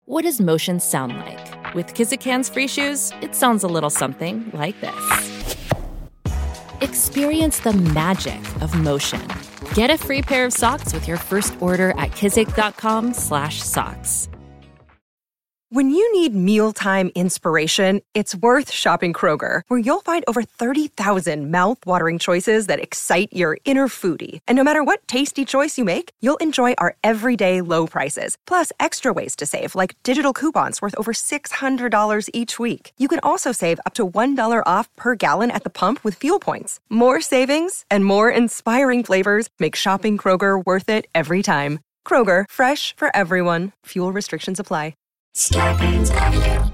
What does motion sound like? With Kizikans free shoes, it sounds a little something like this. Experience the magic of motion. Get a free pair of socks with your first order at kizik.com/socks. When you need mealtime inspiration, it's worth shopping Kroger, where you'll find over 30,000 mouth-watering choices that excite your inner foodie. And no matter what tasty choice you make, you'll enjoy our everyday low prices, plus extra ways to save, like digital coupons worth over $600 each week. You can also save up to $1 off per gallon at the pump with fuel points. More savings and more inspiring flavors make shopping Kroger worth it every time. Kroger, fresh for everyone. Fuel restrictions apply. Scarpins Avenue.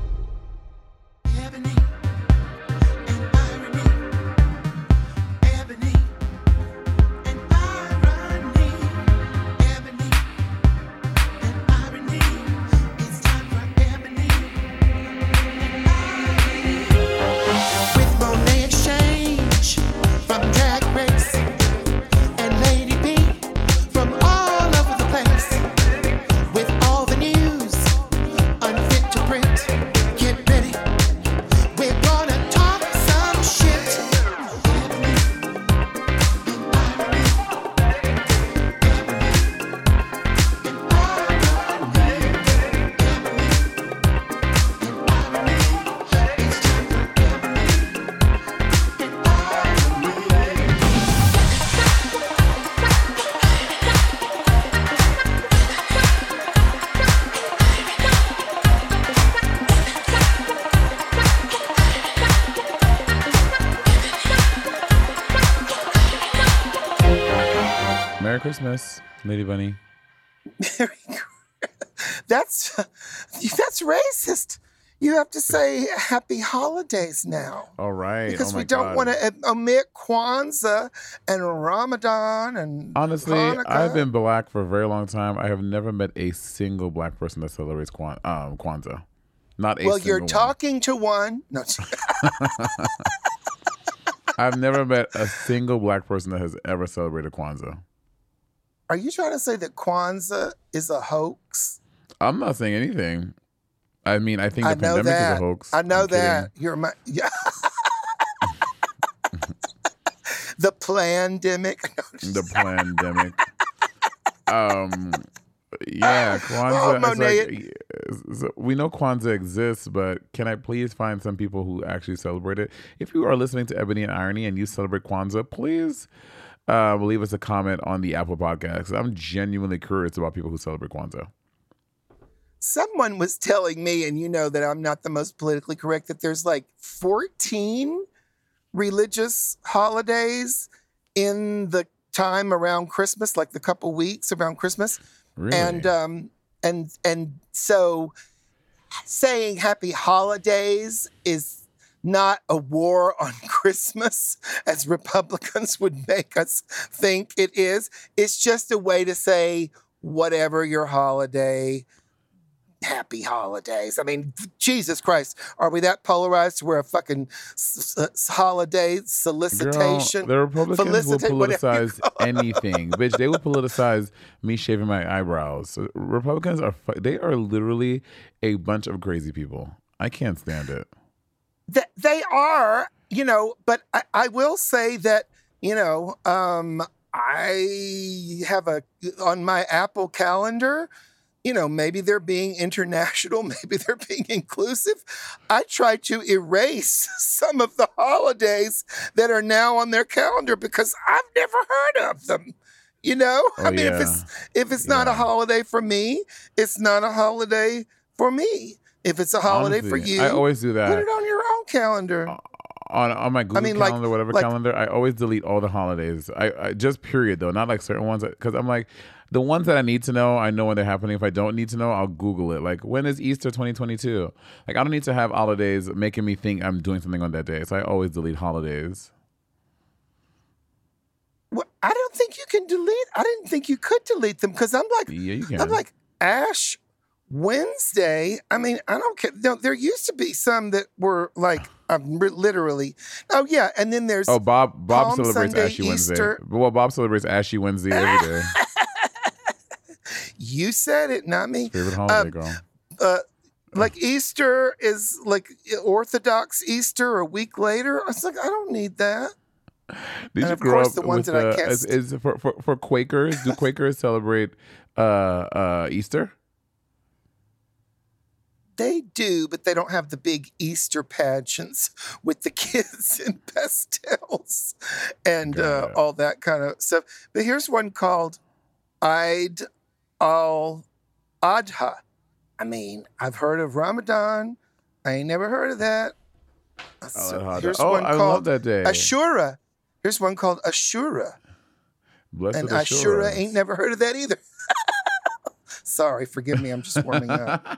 Merry Christmas, Lady Bunny. That's racist. You have to say happy holidays now. All right. Because we don't want to omit Kwanzaa and Ramadan and honestly, Hanukkah. I've been black for a very long time. I have never met a single black person that celebrates Kwanzaa. Not a well, single you're one. talking to one. No. I've never met a single black person that has ever celebrated Kwanzaa. Are you trying to say that Kwanzaa is a hoax? I'm not saying anything. I mean, I think the pandemic is a hoax. I know I'm that. kidding. You're my the plandemic. The plandemic. Yeah, Kwanzaa. So we know Kwanzaa exists, but can I please find some people who actually celebrate it? If you are listening to Ebony and Irony and you celebrate Kwanzaa, please leave us a comment on the Apple Podcast. I'm genuinely curious about people who celebrate Kwanzaa. Someone was telling me, and you know that I'm not the most politically correct, that there's like 14 religious holidays in the time around Christmas, like the couple weeks around Christmas. Really? And so saying happy holidays is not a war on Christmas, as Republicans would make us think it is. It's just a way to say whatever your holiday, happy holidays. I mean, Jesus Christ, are we that polarized to where a fucking holiday solicitation? Girl, the Republicans will politicize anything. Bitch, they will politicize me shaving my eyebrows. So Republicans they are literally a bunch of crazy people. I can't stand it. They are, but I will say that, I have on my Apple calendar, maybe they're being international, maybe they're being inclusive. I try to erase some of the holidays that are now on their calendar because I've never heard of them. If it's not a holiday for me, it's not a holiday for me. If it's a holiday Honestly, for you, I always do that. Put it on your own calendar. On my Google calendar, whatever calendar, I always delete all the holidays. I just period though, not like certain ones, because I'm like, the ones that I need to know, I know when they're happening. If I don't need to know, I'll Google it. Like, when is Easter 2022? Like, I don't need to have holidays making me think I'm doing something on that day. So I always delete holidays. Well, I don't think you can delete. I didn't think you could delete them because I'm like, yeah, you can. I'm like Ash Wednesday. I mean, I don't care. No, there used to be some that were like literally. Oh yeah, and then there's Bob Palm celebrates Sunday, Ashy Easter. Wednesday. Well, Bob celebrates Ashy Wednesday every day. You said it, not me. Favorite holiday, girl. Like Easter is like Orthodox Easter a week later. I was like, I don't need that. Did you grow up with for Quakers? Do Quakers celebrate Easter? They do, but they don't have the big Easter pageants with the kids in pastels and all that kind of stuff. But here's one called Eid al-Adha. I mean, I've heard of Ramadan. I ain't never heard of that. Here's one called love that day. Ashura. Here's one called Ashura. Blessed and Ashura ain't never heard of that either. Sorry, forgive me. I'm just warming up.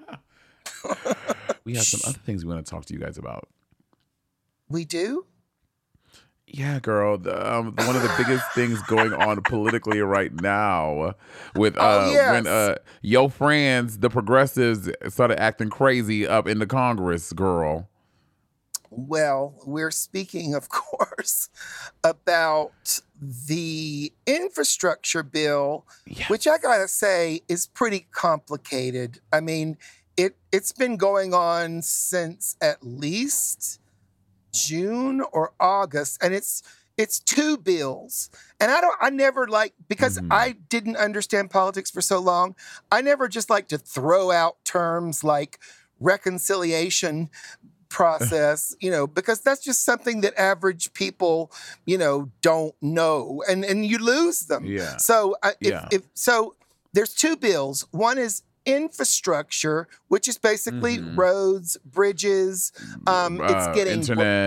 We have some other things we want to talk to you guys about. We do? Yeah, girl. One of the biggest things going on politically right now with when your friends, the progressives, started acting crazy up in the Congress, girl. Well, we're speaking, of course, about the infrastructure bill, which I gotta say is pretty complicated. I mean, it's been going on since at least June or August, and it's two bills. And I never because I didn't understand politics for so long, I never just like to throw out terms like reconciliation process, because that's just something that average people, don't know, and you lose them. Yeah. So so there's two bills. One is infrastructure, which is basically roads, bridges. It's getting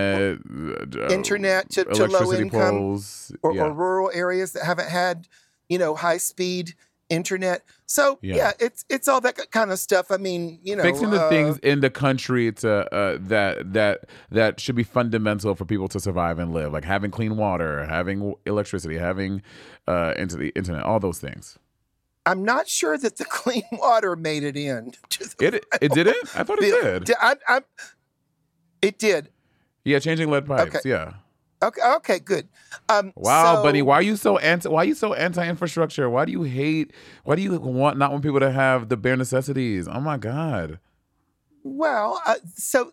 internet to low income poles, or rural areas that haven't had, high speed internet. So it's all that kind of stuff. I mean, fixing the things in the country to that should be fundamental for people to survive and live, like having clean water, having electricity, having into the internet, all those things. I'm not sure that the clean water made it in. It didn't? I thought it did. It did. Yeah, changing lead pipes. Okay. Yeah. Okay, good. Wow, Bunny, why are you so anti-infrastructure? Why do you not want people to have the bare necessities? Oh my God. Well, so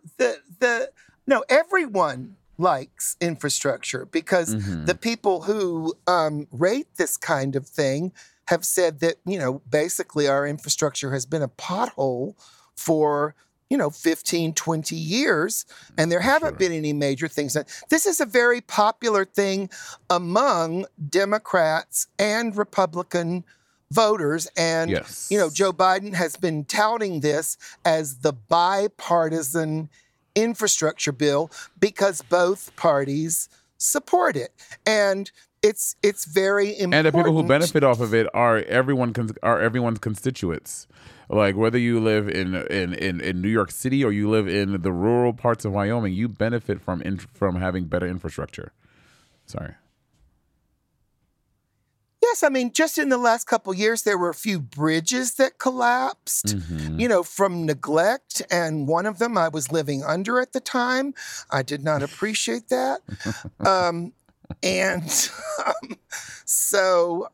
everyone likes infrastructure because the people who rate this kind of thing have said that, basically our infrastructure has been a pothole for 15, 20 years, and there haven't been any major things. This is a very popular thing among Democrats and Republican voters. And, Joe Biden has been touting this as the bipartisan infrastructure bill because both parties support it. And it's very important. And the people who benefit off of it are everyone's constituents. Like whether you live in New York City or you live in the rural parts of Wyoming, you benefit from having better infrastructure. Sorry. Yes, I mean, just in the last couple of years, there were a few bridges that collapsed, from neglect. And one of them I was living under at the time. I did not appreciate that. So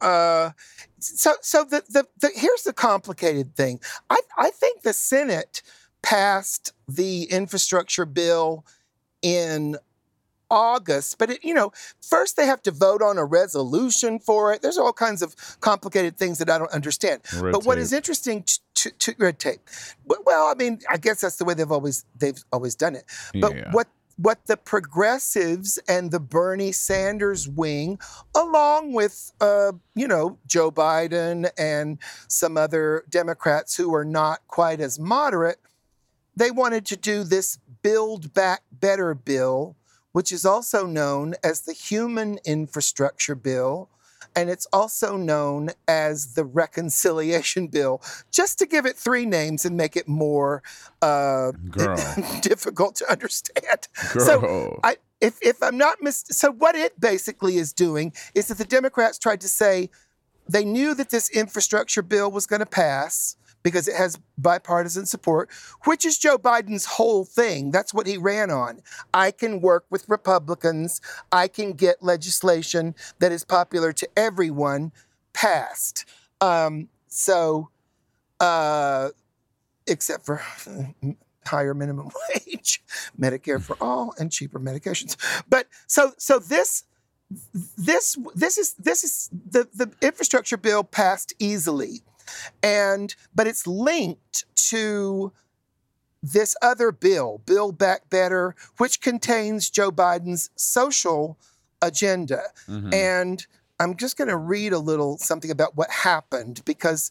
here's the complicated thing. I think the Senate passed the infrastructure bill in August, but first they have to vote on a resolution for it. There's all kinds of complicated things that I don't understand. But what is interesting to red tape? Well, I mean, I guess that's the way they've always done it. But what the progressives and the Bernie Sanders wing, along with, Joe Biden and some other Democrats who are not quite as moderate, they wanted to do this Build Back Better bill, which is also known as the Human Infrastructure Bill, and it's also known as the Reconciliation Bill, just to give it three names and make it more difficult to understand. Girl. So, if I'm not so what it basically is doing is that the Democrats tried to say they knew that this infrastructure bill was going to pass because it has bipartisan support, which is Joe Biden's whole thing. That's what he ran on. I can work with Republicans. I can get legislation that is popular to everyone passed. It except for higher minimum wage, Medicare for all, and cheaper medications. But so this is the infrastructure bill passed easily, but it's linked to this other bill, Build Back Better, which contains Joe Biden's social agenda. Mm-hmm. And I'm just going to read a little something about what happened, because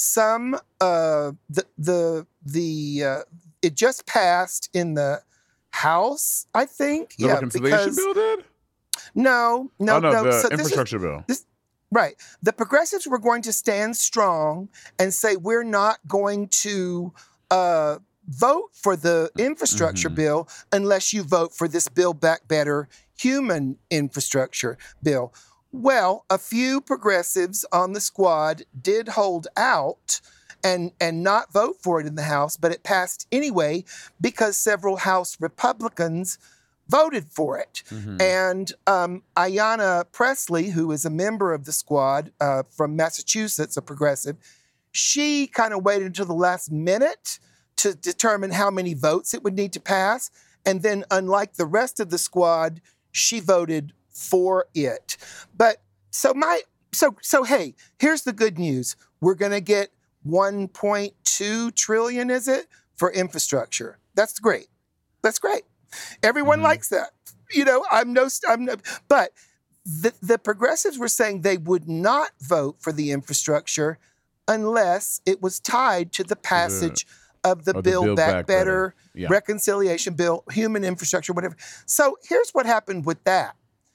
it just passed in the House, I think. The reconciliation bill did? No. The infrastructure bill. Right. The progressives were going to stand strong and say, we're not going to vote for the infrastructure bill unless you vote for this Build Back Better human infrastructure bill. Well, a few progressives on the squad did hold out and not vote for it in the House, but it passed anyway because several House Republicans voted for it. Mm-hmm. And Ayanna Pressley, who is a member of the squad from Massachusetts, a progressive, she kind of waited until the last minute to determine how many votes it would need to pass. And then, unlike the rest of the squad, she voted for it. But so hey, here's the good news. We're going to get 1.2 trillion, is it, for infrastructure. That's great. Everyone likes that. But the progressives were saying they would not vote for the infrastructure unless it was tied to the passage of the Build Back Better reconciliation bill, human infrastructure, whatever. So here's what happened with that.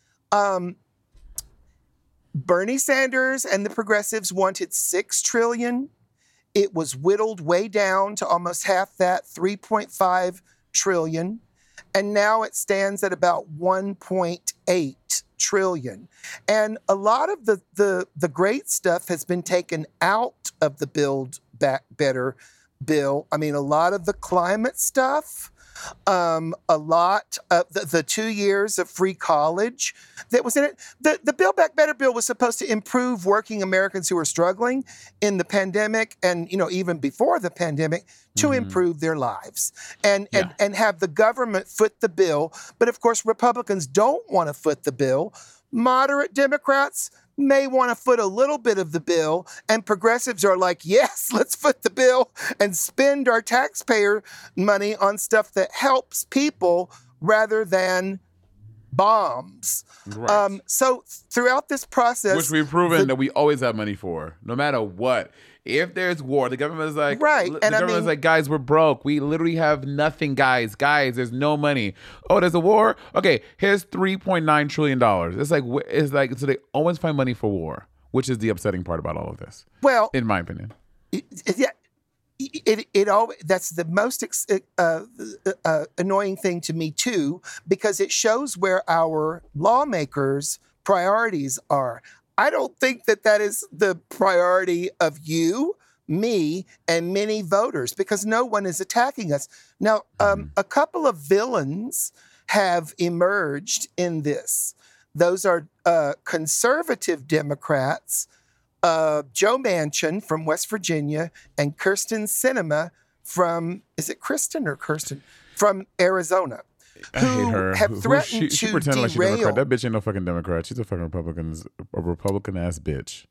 Bernie Sanders and the progressives wanted $6 trillion. It was whittled way down to almost half that, $3.5 trillion. And now it stands at about $1.8 trillion. And a lot of the great stuff has been taken out of the Build Back Better bill. I mean, a lot of the climate stuff, a lot of the 2 years of free college that was in it. The Build Back Better bill was supposed to improve working Americans who are struggling in the pandemic and, even before the pandemic to improve their lives and have the government foot the bill. But of course, Republicans don't want to foot the bill. Moderate Democrats may want to foot a little bit of the bill, and progressives are like, yes, let's foot the bill and spend our taxpayer money on stuff that helps people rather than bombs. Right. So throughout this process, which we've proven that we always have money for, no matter what. If there's war, the government is like, like, guys, we're broke. We literally have nothing, guys. Guys, there's no money. Oh, there's a war? Okay, here's $3.9 trillion. It's like, so they always find money for war, which is the upsetting part about all of this. Well, in my opinion. That's the most annoying thing to me too, because it shows where our lawmakers' priorities are. I don't think that is the priority of you, me, and many voters, because no one is attacking us. Now, a couple of villains have emerged in this. Those are conservative Democrats, Joe Manchin from West Virginia and Kyrsten Sinema from Arizona. I hate her. Have threatened she pretends like she's a Democrat. That bitch ain't no fucking Democrat. She's a fucking Republican-ass bitch.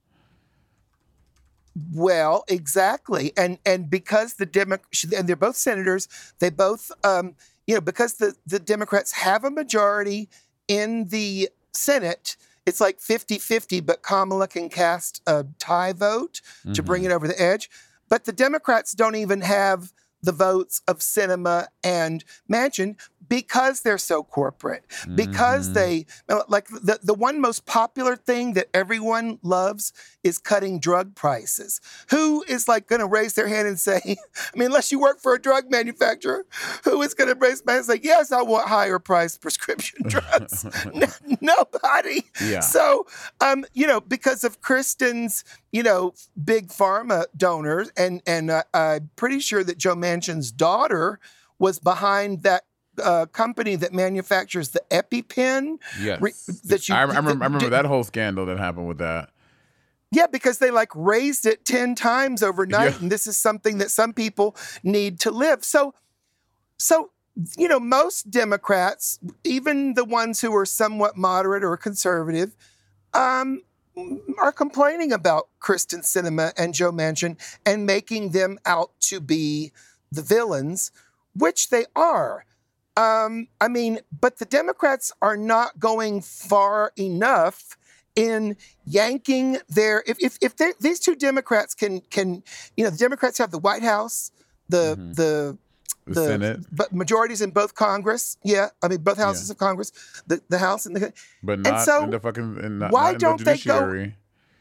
Well, exactly. And because and they're both senators, they both, because the Democrats have a majority in the Senate, it's like 50-50, but Kamala can cast a tie vote to bring it over the edge. But the Democrats don't even have the votes of Sinema and Manchin because they're so corporate, because they, like the one most popular thing that everyone loves is cutting drug prices. Who is like going to raise their hand and say, unless you work for a drug manufacturer, who is going to raise their hand and say, yes, I want higher priced prescription drugs? Nobody. Yeah. So, because of Kristen's, big pharma donors, and I'm pretty sure that Joe Manchin's daughter was behind that company that manufactures the EpiPen. Yes. I remember that whole scandal that happened with that. Yeah, because they like raised it 10 times overnight, and this is something that some people need to live. So, most Democrats, even the ones who are somewhat moderate or conservative, are complaining about Kyrsten Sinema and Joe Manchin and making them out to be the villains, which they are. But the Democrats are not going far enough in yanking their. If these two Democrats can, the Democrats have the White House, the Senate, but majorities in both Congress. Yeah, both houses of Congress, the House and the. But not in the fucking. Why not don't in the they judiciary.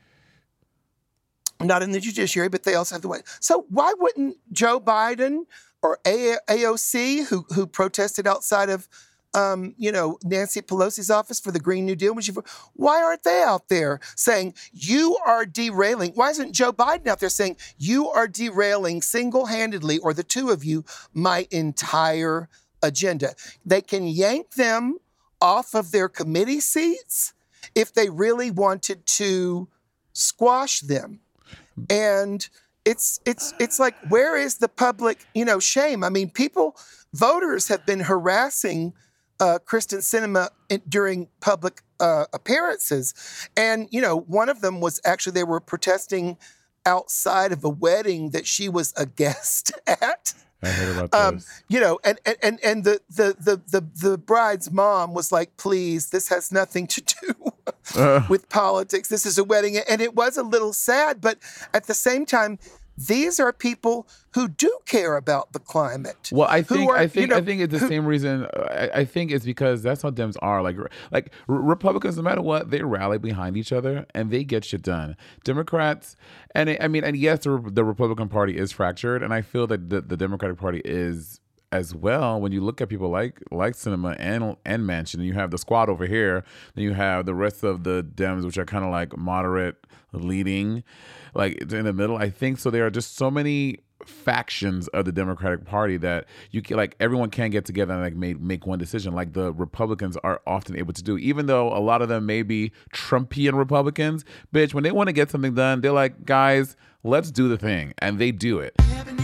go? Not in the judiciary, but they also have the White. So why wouldn't Joe Biden or AOC, who protested outside of, Nancy Pelosi's office for the Green New Deal, why aren't they out there saying you are derailing? Why isn't Joe Biden out there saying you are derailing single-handedly, or the two of you, my entire agenda? They can yank them off of their committee seats if they really wanted to squash them. And it's like, where is the public, shame? Voters have been harassing Kyrsten Sinema during public appearances. And, one of them was actually, they were protesting outside of a wedding that she was a guest at. I heard about this. And the bride's mom was like, please, this has nothing to do with politics. This is a wedding. And it was a little sad, but at the same time, these are people who do care about the climate. Well, I think it's the same reason. I think it's because that's how Dems are. Like Republicans, no matter what, they rally behind each other and they get shit done. Democrats, and yes, the Republican Party is fractured, and I feel that the Democratic Party is as well. When you look at people like Sinema and Manchin, and you have the squad over here, then you have the rest of the Dems, which are kind of like moderate leading, like in the middle. I think so. There are just so many factions of the Democratic Party that you can, like, everyone can get together and like make one decision, like the Republicans are often able to do, even though a lot of them may be Trumpian Republicans. Bitch, when they want to get something done, they're like, guys, let's do the thing, and they do it.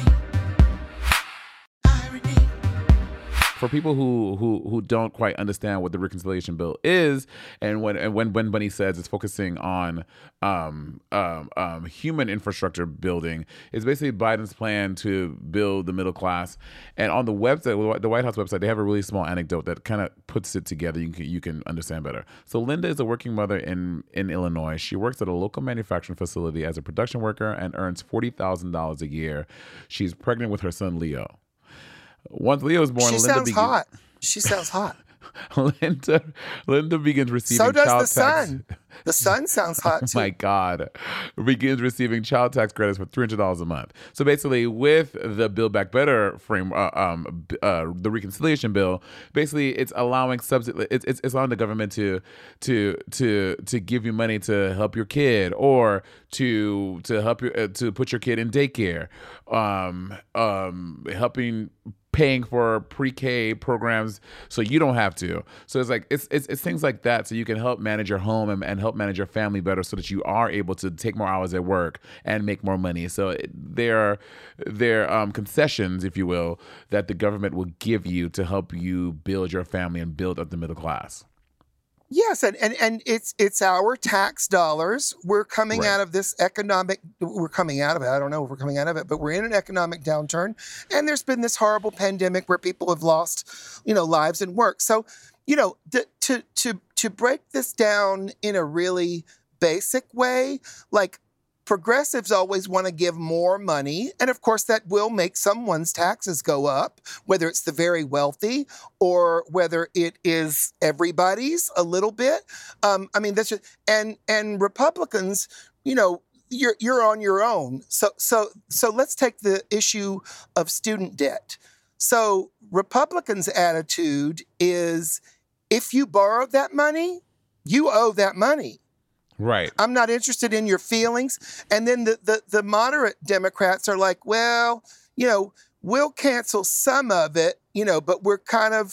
For people who don't quite understand what the reconciliation bill is, and when Bunny says it's focusing on human infrastructure building, it's basically Biden's plan to build the middle class. And on the website, the White House website, they have a really small anecdote that kind of puts it together. You can understand better. So Linda is a working mother in Illinois. She works at a local manufacturing facility as a production worker and earns $40,000 a year. She's pregnant with her son Leo. Once Leo was born, She sounds hot. Linda begins receiving so does child the tax. son. The son sounds hot too. Oh my God. Begins receiving child tax credits for $300 a month. So basically, with the Build Back Better frame, the reconciliation bill, basically it's allowing it's allowing the government to give you money to help your kid, or to help you to put your kid in daycare, paying for pre-K programs so you don't have to. So it's like it's things like that, so you can help manage your home and help manage your family better, so that you are able to take more hours at work and make more money. So there are concessions, if you will, that the government will give you to help you build your family and build up the middle class. Yes, and it's our tax dollars. We're coming out of this we're coming out of it. I don't know if we're coming out of it, but we're in an economic downturn, and there's been this horrible pandemic where people have lost, lives and work. So, to break this down in a really basic way, like, progressives always want to give more money, and of course that will make someone's taxes go up, whether it's the very wealthy or whether it is everybody's a little bit. That's just, and Republicans, you're on your own. So let's take the issue of student debt. So Republicans' attitude is, if you borrowed that money, you owe that money. Right. I'm not interested in your feelings. And then the moderate Democrats are like, well, we'll cancel some of it, but we're kind of,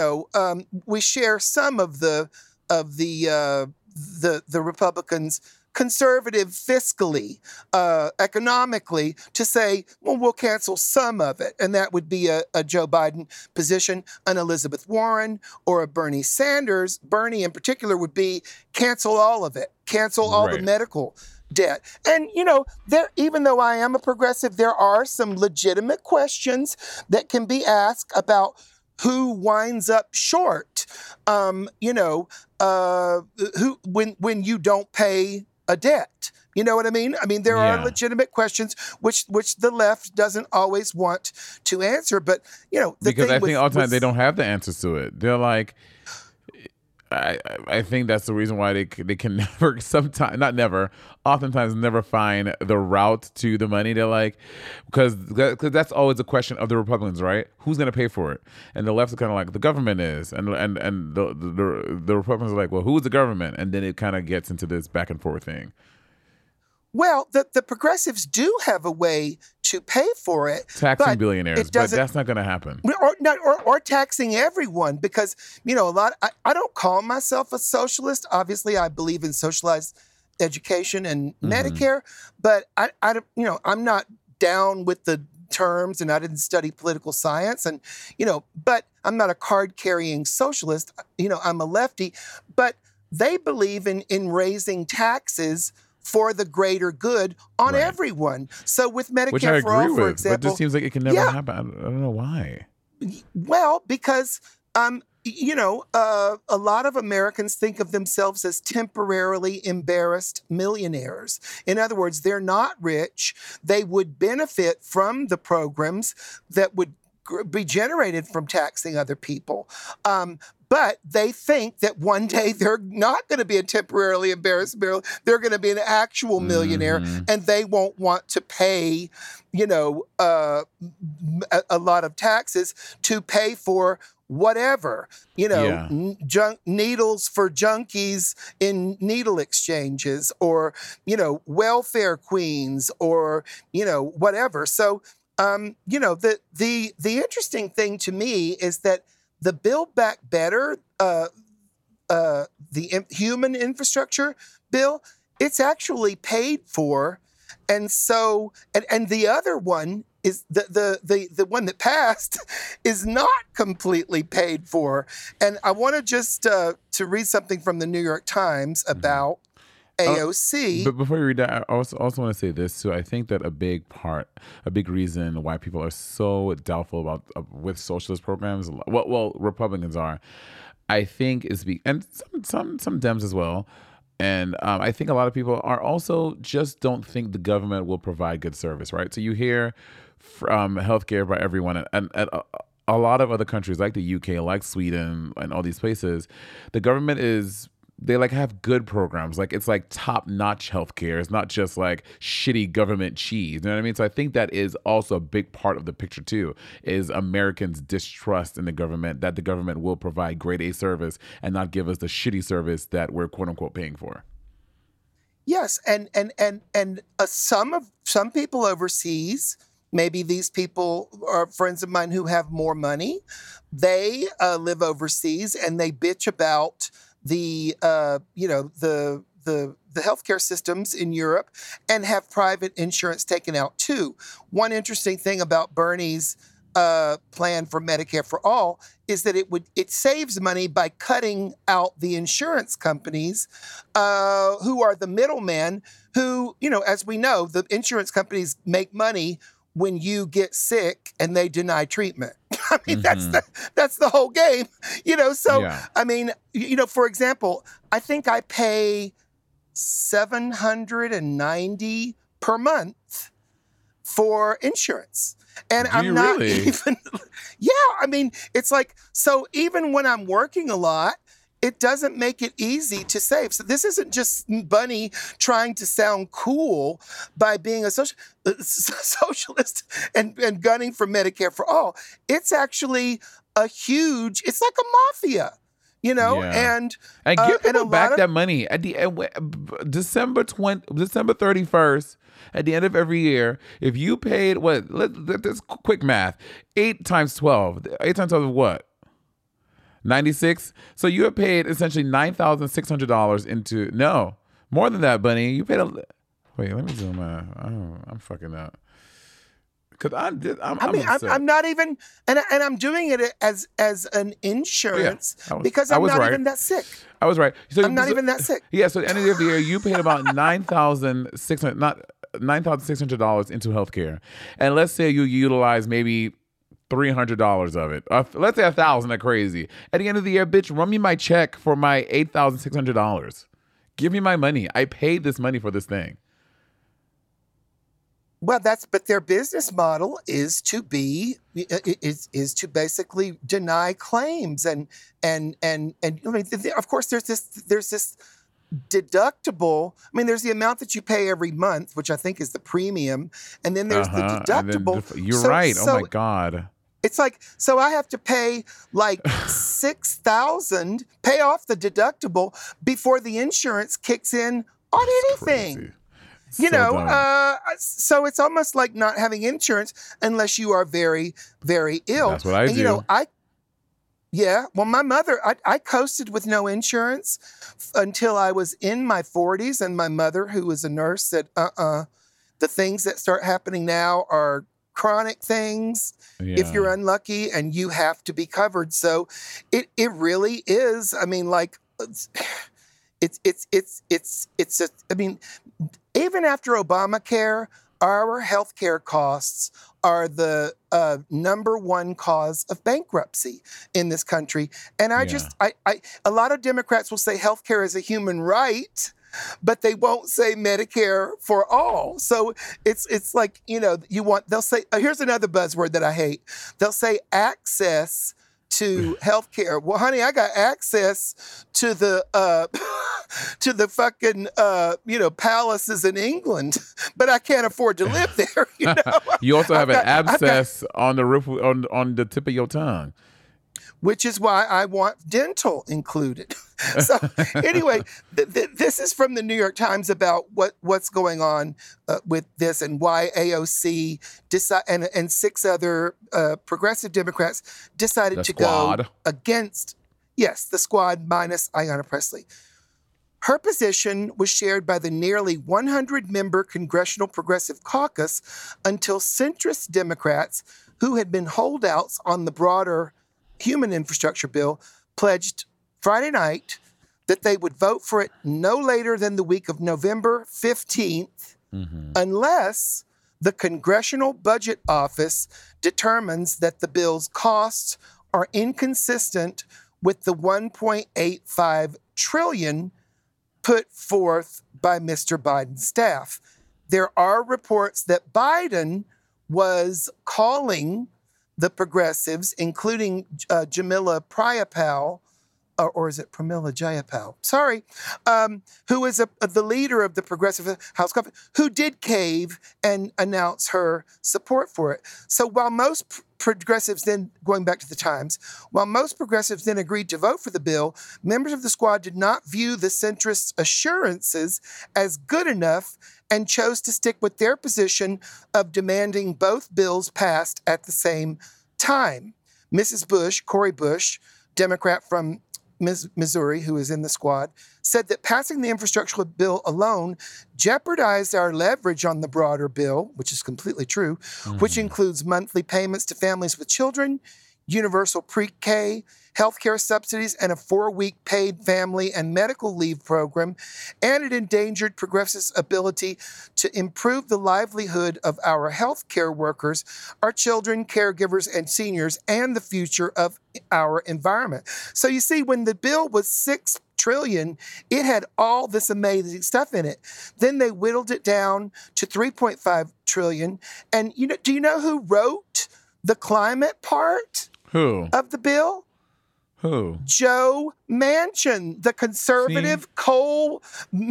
we share some of the Republicans' conservative fiscally, economically, to say, well, we'll cancel some of it. And that would be a Joe Biden position. An Elizabeth Warren or a Bernie Sanders, Bernie in particular, would be cancel all of it, cancel all the medical debt. And, even though I am a progressive, there are some legitimate questions that can be asked about who winds up short, when you don't pay a debt. You know what I mean? I mean, there are legitimate questions which the left doesn't always want to answer. But, because I think all the time they don't have the answers to it. They're like, I think that's the reason why they can never, oftentimes never find the route to the money. They're like, because that's always a question of the Republicans, right? Who's going to pay for it? And the left is kind of like, the government is, and the Republicans are like, well, who's the government? And then it kind of gets into this back and forth thing. Well, the progressives do have a way to pay for it. Taxing billionaires, but that's not going to happen. Or taxing everyone, because, I don't call myself a socialist. Obviously, I believe in socialized education and Medicare, but I'm not down with the terms, and I didn't study political science, and, but I'm not a card-carrying socialist. I'm a lefty, but they believe in raising taxes for the greater good on everyone. So with Medicare for All, for example, but this seems like it can never happen. I don't know why. Well, because a lot of Americans think of themselves as temporarily embarrassed millionaires. In other words, they're not rich. They would benefit from the programs that would be generated from taxing other people. But they think that one day they're not going to be a temporarily embarrassed millionaire. They're going to be an actual millionaire, and they won't want to pay, a lot of taxes to pay for whatever, needles for junkies in needle exchanges, or, welfare queens, or, whatever. So, the interesting thing to me is that the Build Back Better, the human infrastructure bill, it's actually paid for. And so, and the other one is the one that passed is not completely paid for. And I want to just to read something from the New York Times about AOC. But before you read that, I also want to say this too. I think that a big reason why people are so doubtful about with socialist programs, well, Republicans are, I think and some Dems as well. And I think a lot of people are also just don't think the government will provide good service, right? So you hear from healthcare by everyone, and a lot of other countries like the UK, like Sweden, and all these places, the government they have good programs. Like, it's like top-notch healthcare. It's not just like shitty government cheese. You know what I mean? So I think that is also a big part of the picture too, is Americans' distrust in the government, that the government will provide grade A service and not give us the shitty service that we're quote unquote paying for. Yes, and some people overseas, maybe these people are friends of mine who have more money. They live overseas and they bitch about the healthcare systems in Europe and have private insurance taken out too. One interesting thing about Bernie's plan for Medicare for All is that it saves money by cutting out the insurance companies who are the middlemen who, as we know, the insurance companies make money when you get sick and they deny treatment. I mean, that's the whole game, So, yeah. I mean, for example, I think I pay $790 per month for insurance. And I'm not even, I mean, it's like, so even when I'm working a lot, it doesn't make it easy to save. So this isn't just Bunny trying to sound cool by being a socialist and gunning for Medicare for All. It's actually it's like a mafia, and give people back that money at the end, December 31st. At the end of every year, if you paid let's quick math, 8 times 12. 8 times 12 is what? 96. So you have paid essentially $9,600 into More than that, Bunny. You paid a... Wait, let me do my... I'm fucking up. Because I'm not even... And I'm doing it as an insurance because I'm not even that sick. I was right. So I'm not even that sick. Yeah, so at the end of the year, you paid about $9,600 into healthcare. And let's say you utilize maybe $300 of it. Let's say $1,000, that's crazy. At the end of the year, bitch, run me my check for my $8,600. Give me my money. I paid this money for this thing. Well, but their business model is to basically deny claims and I mean, of course there's this deductible. I mean, there's the amount that you pay every month, which I think is the premium, and then there's the deductible. You're right. Oh my God. It's like, so I have to pay like $6,000, pay off the deductible before the insurance kicks in on anything. Crazy. So it's almost like not having insurance unless you are very, very ill. That's what I do. Well, my mother, I coasted with no insurance until I was in my 40s, and my mother, who was a nurse, said, the things that start happening now are chronic things. Yeah. If you're unlucky, and you have to be covered. So it really is. I mean, like, even after Obamacare, our healthcare costs are the number one cause of bankruptcy in this country. And a lot of Democrats will say healthcare is a human right, but they won't say Medicare for all. So it's like, they'll say, here's another buzzword that I hate. They'll say access to healthcare. Well, honey, I got access to the fucking palaces in England, but I can't afford to live there. You also have an abscess on the roof on the tip of your tongue, which is why I want dental included. So anyway, this is from the New York Times about what's going on with this and why AOC and 6 other progressive Democrats decided to go against, the squad minus Ayanna Pressley. Her position was shared by the nearly 100-member Congressional Progressive Caucus until centrist Democrats, who had been holdouts on the broader human infrastructure bill, pledged Friday night that they would vote for it no later than the week of November 15th, unless the Congressional Budget Office determines that the bill's costs are inconsistent with the $1.85 trillion put forth by Mr. Biden's staff. There are reports that Biden was calling the progressives, including Jamila Prayapal, or is it Pramila Jayapal? Sorry, who is the leader of the Progressive House Conference, who did cave and announce her support for it. So while most progressives then, going back to the Times, while most progressives then agreed to vote for the bill, members of the squad did not view the centrist assurances as good enough and chose to stick with their position of demanding both bills passed at the same time. Mrs. Bush, Cori Bush, Democrat from Missouri, who is in the squad, said that passing the infrastructure bill alone jeopardized our leverage on the broader bill, which is completely true, which includes monthly payments to families with children, universal pre-K, healthcare subsidies, and a 4-week paid family and medical leave program, and it endangered progressives' ability to improve the livelihood of our healthcare workers, our children, caregivers, and seniors, and the future of our environment. So you see, when the bill was $6 trillion, it had all this amazing stuff in it. Then they whittled it down to $3.5 trillion. And do you know who wrote the climate part of the bill? Who? Joe Manchin, the conservative coal,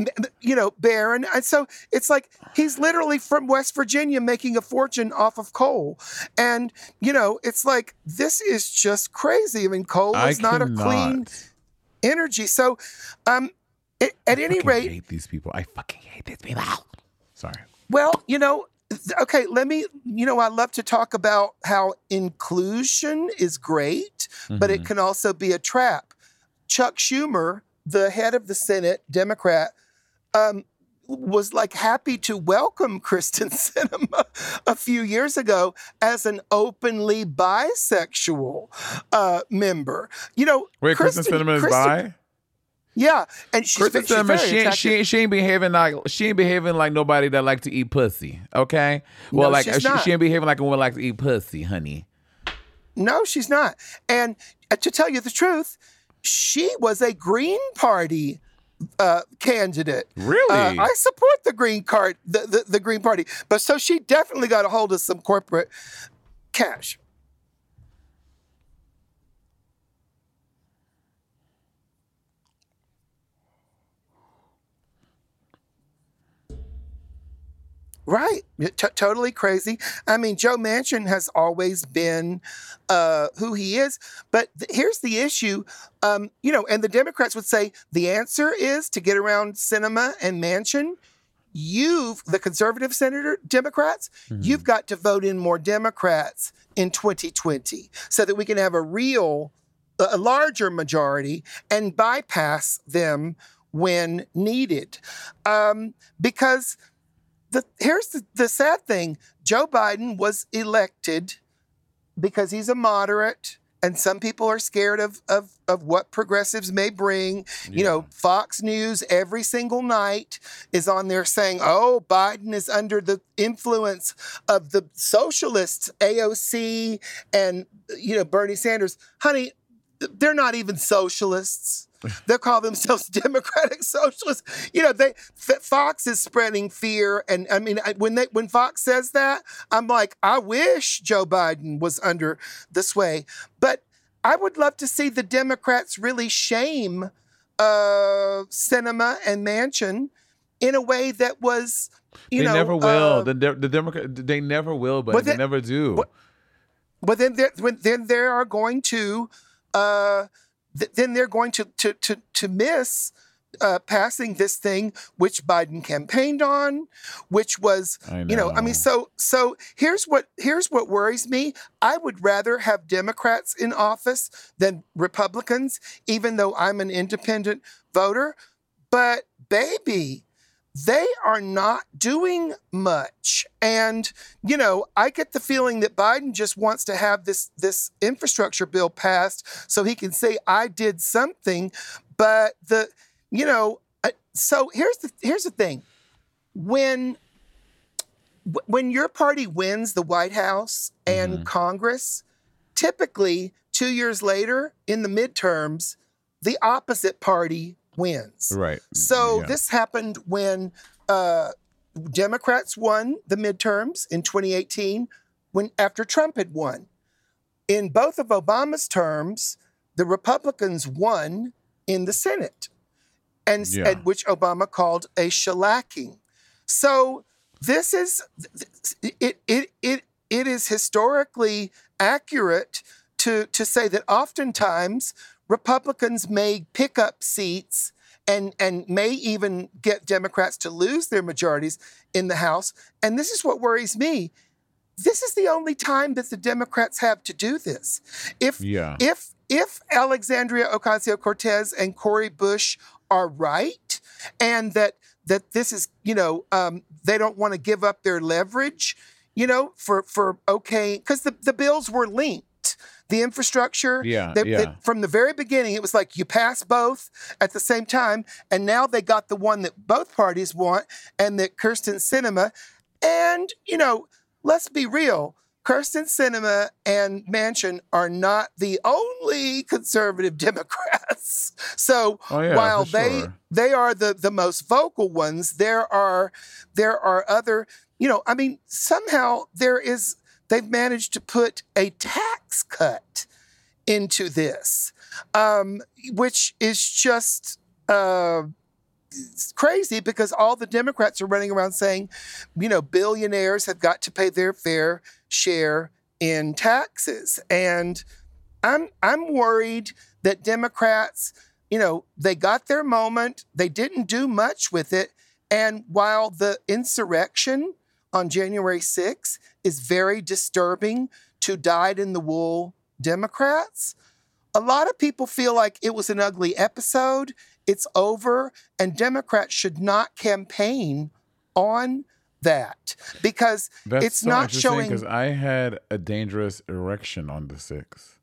baron. And so it's like he's literally from West Virginia making a fortune off of coal. And, it's like, this is just crazy. I mean, coal is not a clean energy. So at any rate. I hate these people. I fucking hate these people. Sorry. Well, okay, I love to talk about how inclusion is great, but it can also be a trap. Chuck Schumer, the head of the Senate, Democrat, was like happy to welcome Kyrsten Sinema a few years ago as an openly bisexual member. You know, wait, Kyrsten Sinema is bi? Yeah, and she's Sinema, she ain't behaving like nobody that like to eat pussy. Okay, well, no, like she ain't behaving like a woman like to eat pussy, honey. No, she's not. And to tell you the truth, she was a Green Party candidate. Really? I support the Green Party, but so she definitely got a hold of some corporate cash. Right. Totally crazy. I mean, Joe Manchin has always been who he is. But here's the issue. And the Democrats would say the answer is to get around Sinema and Manchin. The conservative Democrats, you've got to vote in more Democrats in 2020 so that we can have a larger majority and bypass them when needed. Because here's the sad thing. Joe Biden was elected because he's a moderate, and some people are scared of what progressives may bring. Yeah. You know, Fox News every single night is on there saying, oh, Biden is under the influence of the socialists, AOC, and, Bernie Sanders. Honey, they're not even socialists. They call themselves Democratic Socialists. Fox is spreading fear, and I mean, when Fox says that, I'm like, I wish Joe Biden was under the sway. But I would love to see the Democrats really shame Sinema and Manchin in a way that was, they never will. The Democrats, they never will, but they never do. But then they are going to. Then they're going to miss passing this thing which Biden campaigned on, which was, so here's what worries me. I would rather have Democrats in office than Republicans, even though I'm an independent voter. But baby, they are not doing much. And, I get the feeling that Biden just wants to have this infrastructure bill passed so he can say, I did something. But so here's the thing. When your party wins the White House and Congress, typically 2 years later in the midterms, the opposite party wins. Right. So this happened when Democrats won the midterms in 2018 after Trump had won. In both of Obama's terms, the Republicans won in the Senate, and which Obama called a shellacking. So this is it is historically accurate to say that oftentimes Republicans may pick up seats and may even get Democrats to lose their majorities in the House. And this is what worries me. This is the only time that the Democrats have to do this. If Alexandria Ocasio-Cortez and Cori Bush are right, and that this is, they don't want to give up their leverage, because the bills were linked. The infrastructure, from the very beginning, it was like you pass both at the same time, and now they got the one that both parties want, and that Kyrsten Sinema, and, let's be real, Kyrsten Sinema and Manchin are not the only conservative Democrats. So while they are the most vocal ones, there are other, somehow they've managed to put a tax cut into this, which is just it's crazy because all the Democrats are running around saying, billionaires have got to pay their fair share in taxes. And I'm worried that Democrats, they got their moment. They didn't do much with it. And while the insurrection on January 6th is very disturbing to dyed-in-the-wool Democrats, a lot of people feel like it was an ugly episode. It's over, and Democrats should not campaign on that because it's so not showing. Because I had a dangerous erection on the 6th.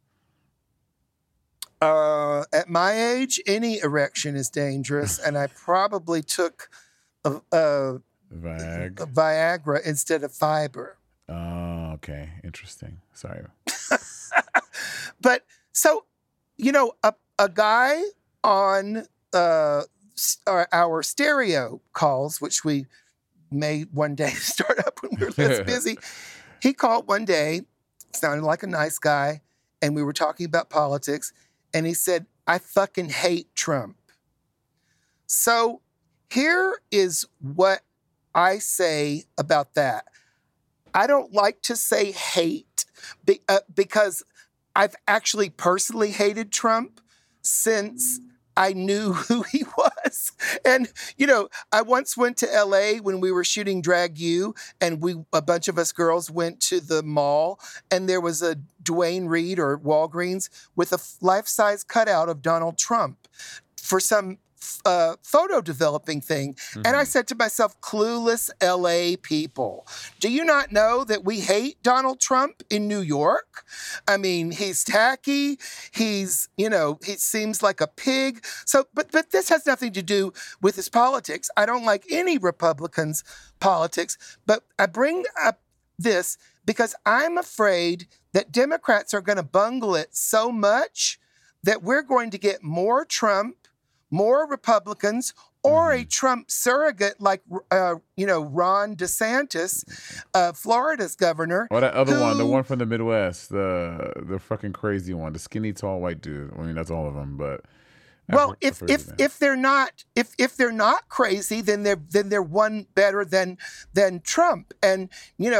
At my age, any erection is dangerous, and I probably took a Viagra instead of fiber. Oh, okay. Interesting. Sorry. But so, a guy on our stereo calls, which we may one day start up when we're less busy. He called one day, sounded like a nice guy, and we were talking about politics, and he said, I fucking hate Trump. So here is what I say about that. I don't like to say hate because I've actually personally hated Trump since I knew who he was. And, I once went to LA when we were shooting Drag U, and a bunch of us girls went to the mall, and there was a Duane Reade or Walgreens with a life-size cutout of Donald Trump for some photo developing thing. Mm-hmm. And I said to myself, clueless LA people, do you not know that we hate Donald Trump in New York? I mean, he's tacky. He's, he seems like a pig. So, but this has nothing to do with his politics. I don't like any Republicans' politics, but I bring up this because I'm afraid that Democrats are going to bungle it so much that we're going to get more Trump, more Republicans, or a Trump surrogate like, Ron DeSantis, Florida's governor. Or that other one, the one from the Midwest, the fucking crazy one, the skinny, tall white dude. I mean, that's all of them, but. Well, if they're not crazy, then they're one better than Trump, and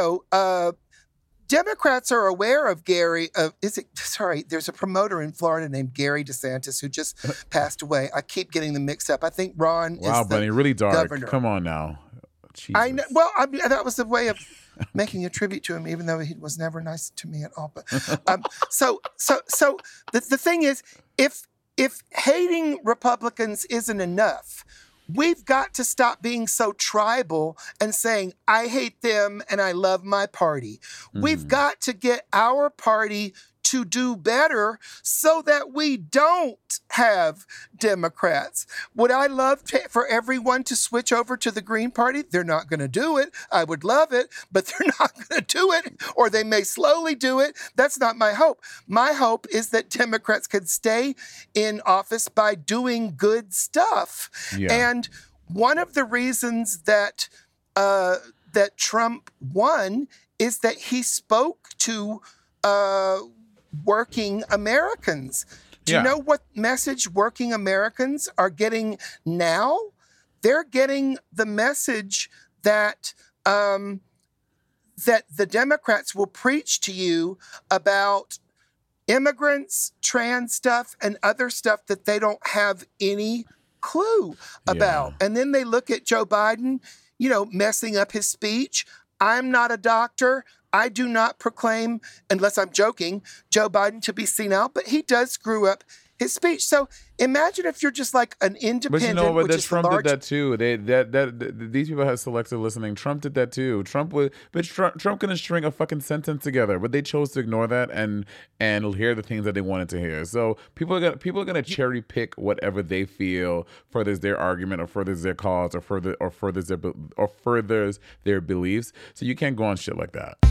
Democrats are aware of Gary. There's a promoter in Florida named Gary DeSantis who just passed away. I keep getting them mixed up. I think Ron is the Bunny, really dark. Governor. Come on now. Jesus. I know. Well, that was the way of making a tribute to him, even though he was never nice to me at all. But so the thing is, if hating Republicans isn't enough, we've got to stop being so tribal and saying, I hate them and I love my party. Mm-hmm. We've got to get our party to do better so that we don't have Democrats. Would I love for everyone to switch over to the Green Party? They're not going to do it. I would love it, but they're not going to do it, or they may slowly do it. That's not my hope. My hope is that Democrats could stay in office by doing good stuff. Yeah. And one of the reasons that Trump won is that he spoke to working Americans. Do you know what message working Americans are getting now? They're getting the message that that the Democrats will preach to you about immigrants, trans stuff, and other stuff that they don't have any clue about. And then they look at Joe Biden, messing up his speech. I'm not a doctor. I do not proclaim, unless I'm joking, Joe Biden to be senile, but he does screw up his speech. So imagine if you're just like an independent. But Trump did that too. These people have selective listening. Trump did that too. Trump couldn't string a fucking sentence together, but they chose to ignore that and hear the things that they wanted to hear. So people are gonna cherry pick whatever they feel furthers their argument or furthers their cause or furthers their beliefs. So you can't go on shit like that.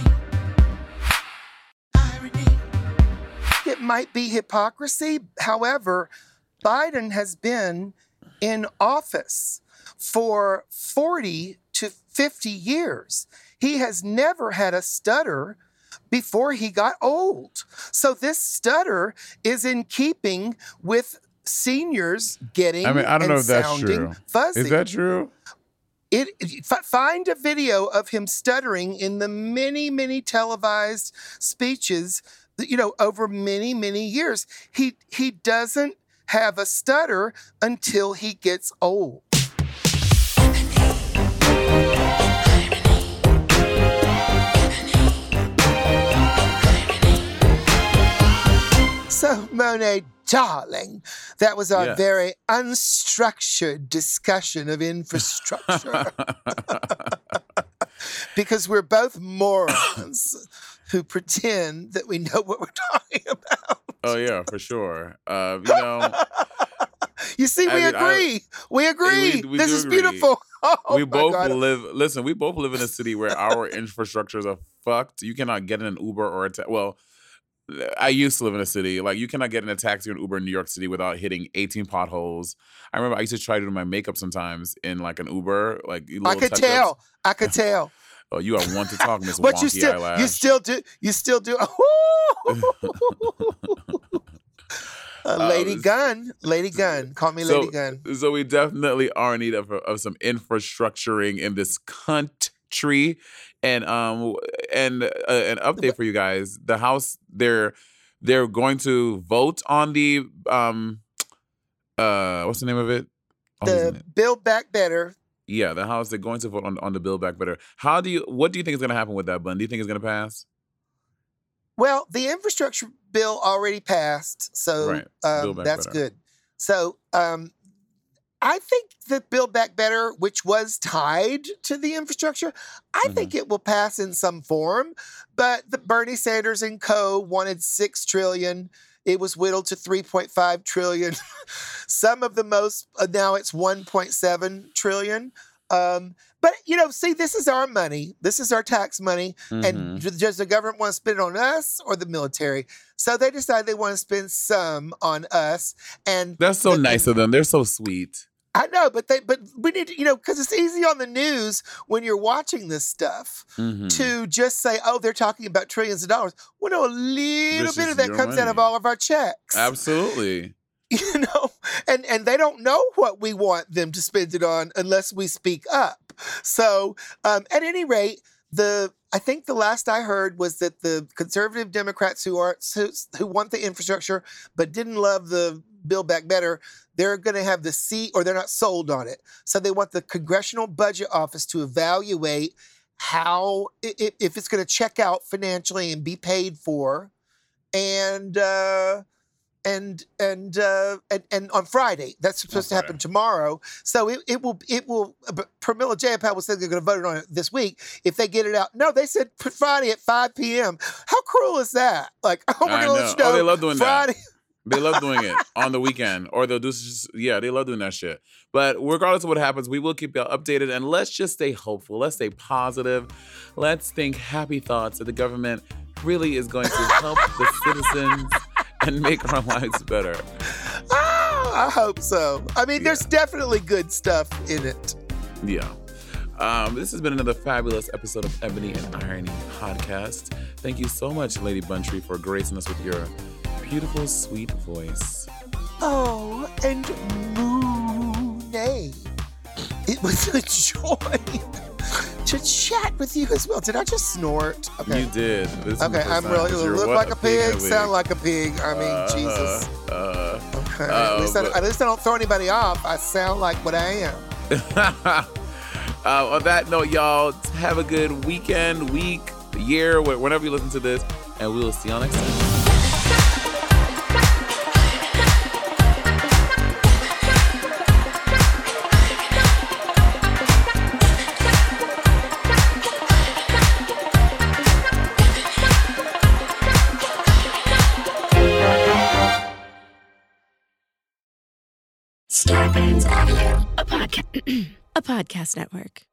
It might be hypocrisy. However, Biden has been in office for 40 to 50 years. He has never had a stutter before he got old. So this stutter is in keeping with seniors getting I don't know if that's sounding true. Fuzzy. Is that true? Find a video of him stuttering in the many, many televised speeches, over many, many years. He doesn't have a stutter until he gets old. So, Monet, darling, that was our very unstructured discussion of infrastructure. Because we're both morons who pretend that we know what we're talking about. Oh, yeah, for sure. You see, we agree. We agree. This is beautiful. Oh, we both live in a city where our infrastructures are fucked. You cannot get in an Uber or a well, I used to live in a city. Like, you cannot get in a taxi or an Uber in New York City without hitting 18 potholes. I remember I used to try to do my makeup sometimes in like an Uber. Like, I could tell. Oh, you are one to talk, Miss But Wonky Eyelash. You still do. Lady Gun. Call me Lady Gun. So we definitely are in need of some infrastructuring in this country. And an update for you guys. The House, they're going to vote on the what's the name of it? The Build Back Better. Yeah, the House, they're going to vote on the Build Back Better. What do you think is going to happen with that, Bun? Do you think it's going to pass? Well, the infrastructure bill already passed, so that's good. So I think the Build Back Better, which was tied to the infrastructure, I think it will pass in some form. But the Bernie Sanders and co. wanted $6 trillion. It was whittled to $3.5 trillion. Some of the most, now it's $1.7 trillion. But, see, this is our money. This is our tax money. And does the government want to spend it on us or the military? So they decided they want to spend some on us. And that's so nice of them. They're so sweet. I know, but we need to, because it's easy on the news when you're watching this stuff to just say, oh, they're talking about trillions of dollars. Well, no, a little bit of that comes out of all of our checks. Absolutely. And they don't know what we want them to spend it on unless we speak up. So at any rate, I think the last I heard was that the conservative Democrats who want the infrastructure but didn't love the Build Back Better, they're going to have the seat, or they're not sold on it. So they want the Congressional Budget Office to evaluate how, if it's going to check out financially and be paid for, and on Friday. That's supposed to happen tomorrow. So it will. Pramila Jayapal was saying they're going to vote on it this week if they get it out. No, they said Friday at 5 p.m. How cruel is that? Like, we're going to let you know. They love doing Friday. That. They love doing it on the weekend, or they'll do they love doing that shit. But regardless of what happens, we will keep y'all updated, and let's just stay hopeful. Let's stay positive. Let's think happy thoughts that the government really is going to help the citizens and make our lives better. I hope so. I mean, there's definitely good stuff in it. Yeah. This has been another fabulous episode of Ebony and Irony podcast. Thank you so much, Lady Buntree, for gracing us with your beautiful, sweet voice. Oh, and Monet. It was a joy to chat with you as well. Did I just snort? Okay. You did. Okay, I'm really look like a pig, sound like a pig. I mean, Jesus. Okay. At least I don't throw anybody off. I sound like what I am. On that note, y'all, have a good weekend, week, year, whenever you listen to this, and we will see y'all next time. Scarpins Audio. A podcast network.